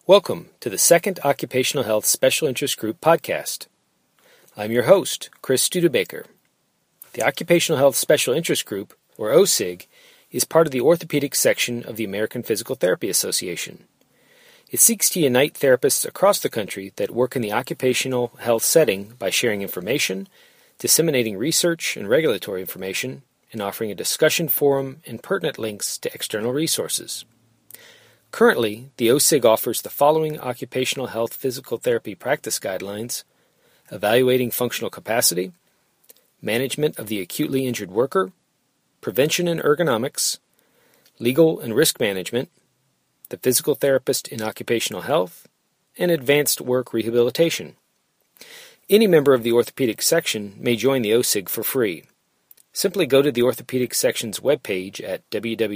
Welcome to the second Occupational Health Special Interest Group podcast. I'm your host, Chris Studebaker. The Occupational Health Special Interest Group, or OSIG, is part of the orthopedic section of the American Physical Therapy Association. It seeks to unite therapists across the country that work in the occupational health setting by sharing information, disseminating research and regulatory information, and offering a discussion forum and pertinent links to external resources. Currently, the OSIG offers the following occupational health physical therapy practice guidelines: evaluating functional capacity, management of the acutely injured worker, prevention and ergonomics, legal and risk management, the physical therapist in occupational health, and advanced work rehabilitation. Any member of the orthopedic section may join the OSIG for free. Simply go to the orthopedic section's webpage at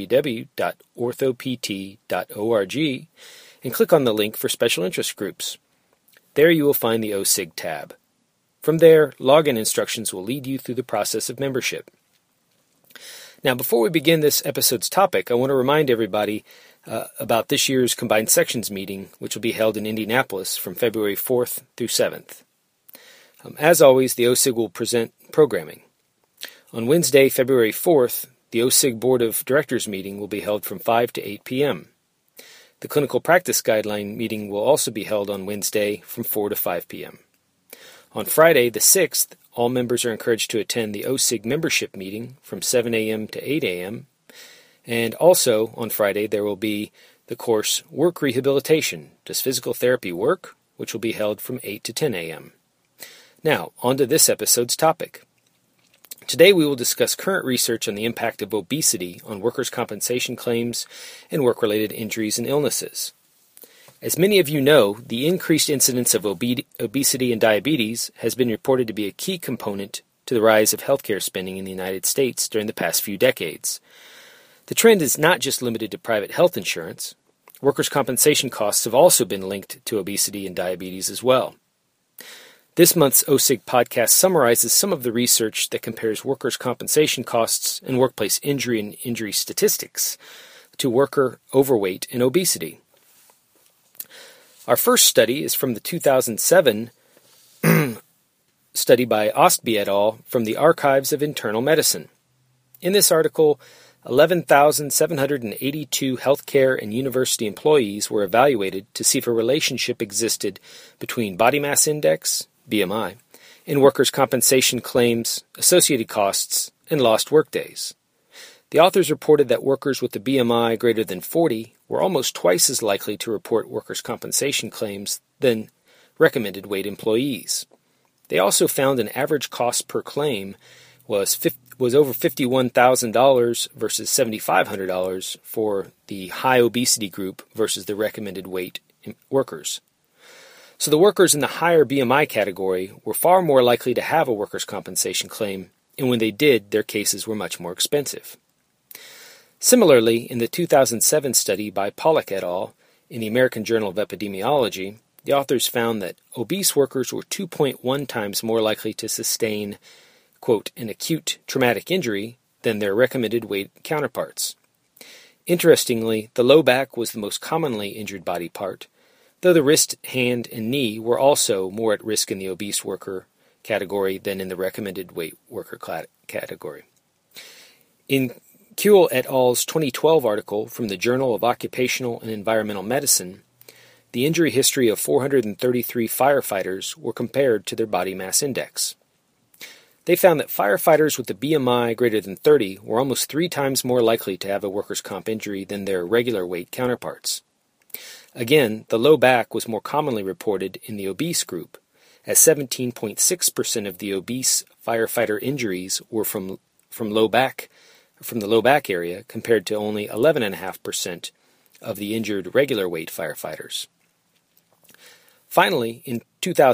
www.orthopt.org and click on the link for special interest groups. There you will find the OSIG tab. From there, login instructions will lead you through the process of membership. Now, before we begin this episode's topic, I want to remind everybody about this year's Combined Sections meeting, which will be held in Indianapolis from February 4th through 7th. As always, the OSIG will present programming. On Wednesday, February 4th, the OSIG Board of Directors meeting will be held from 5 to 8 p.m. The Clinical Practice Guideline meeting will also be held on Wednesday from 4 to 5 p.m. On Friday, the 6th, all members are encouraged to attend the OSIG membership meeting from 7 a.m. to 8 a.m. And also, on Friday, there will be the course Work Rehabilitation, Does Physical Therapy Work?, which will be held from 8 to 10 a.m. Now, on to this episode's topic. Today we will discuss current research on the impact of obesity on workers' compensation claims and work-related injuries and illnesses. As many of you know, the increased incidence of obesity and diabetes has been reported to be a key component to the rise of healthcare spending in the United States during the past few decades. The trend is not just limited to private health insurance. Workers' compensation costs have also been linked to obesity and diabetes as well. This month's OSIG podcast summarizes some of the research that compares workers' compensation costs and workplace injury and injury statistics to worker overweight and obesity. Our first study is from the 2007 study by Ostby et al. From the Archives of Internal Medicine. In this article, 11,782 healthcare and university employees were evaluated to see if a relationship existed between body mass index, BMI, and workers' compensation claims, associated costs, and lost workdays. The authors reported that workers with a BMI greater than 40 were almost twice as likely to report workers' compensation claims than recommended weight employees. They also found an average cost per claim was over $51,000 versus $7,500 for the high obesity group versus the recommended weight workers. So the workers in the higher BMI category were far more likely to have a workers' compensation claim, and when they did, their cases were much more expensive. Similarly, in the 2007 study by Pollack et al. In the American Journal of Epidemiology, the authors found that obese workers were 2.1 times more likely to sustain, quote, an acute traumatic injury than their recommended weight counterparts. Interestingly, the low back was the most commonly injured body part, though the wrist, hand, and knee were also more at risk in the obese worker category than in the recommended weight worker category. In Kuehl et al.'s 2012 article from the Journal of Occupational and Environmental Medicine, the injury history of 433 firefighters were compared to their body mass index. They found that firefighters with a BMI greater than 30 were almost 3 times more likely to have a workers' comp injury than their regular weight counterparts. Again, the low back was more commonly reported in the obese group, as 17.6% of the obese firefighter injuries were from the low back area, compared to only 11.5% of the injured regular weight firefighters. Finally, in a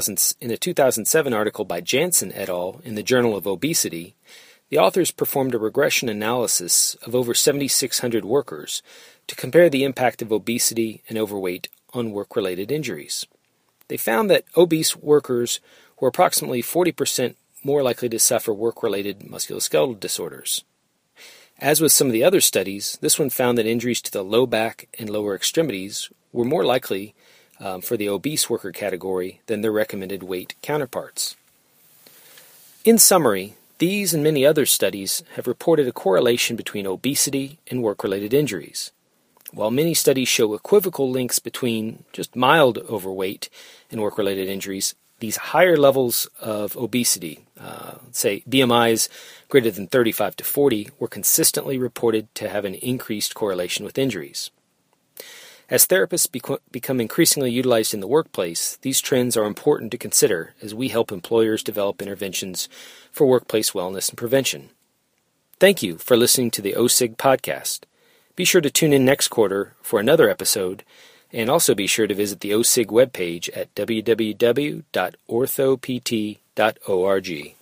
2007 article by Jansen et al. In the Journal of Obesity, the authors performed a regression analysis of over 7,600 workers to compare the impact of obesity and overweight on work-related injuries. They found that obese workers were approximately 40% more likely to suffer work-related musculoskeletal disorders. As with some of the other studies, this one found that injuries to the low back and lower extremities were more likely for the obese worker category than their recommended weight counterparts. In summary, these and many other studies have reported a correlation between obesity and work-related injuries. While many studies show equivocal links between just mild overweight and work-related injuries, these higher levels of obesity, say BMIs greater than 35 to 40, were consistently reported to have an increased correlation with injuries. As therapists become increasingly utilized in the workplace, these trends are important to consider as we help employers develop interventions for workplace wellness and prevention. Thank you for listening to the OSIG podcast. Be sure to tune in next quarter for another episode, and also be sure to visit the OSIG webpage at www.orthopt.org.